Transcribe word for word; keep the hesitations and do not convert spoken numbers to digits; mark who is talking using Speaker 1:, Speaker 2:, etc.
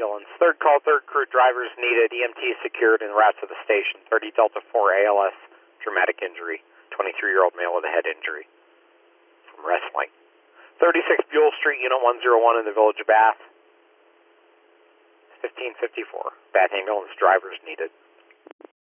Speaker 1: ambulance. Third call, third crew, drivers needed, E M T secured and route to the station. thirty Delta four A L S, traumatic injury, twenty-three-year-old male with a head injury from wrestling. thirty-six Buell Street, Unit one oh one in the Village of Bath. fifteen fifty-four, Bath ambulance, drivers needed.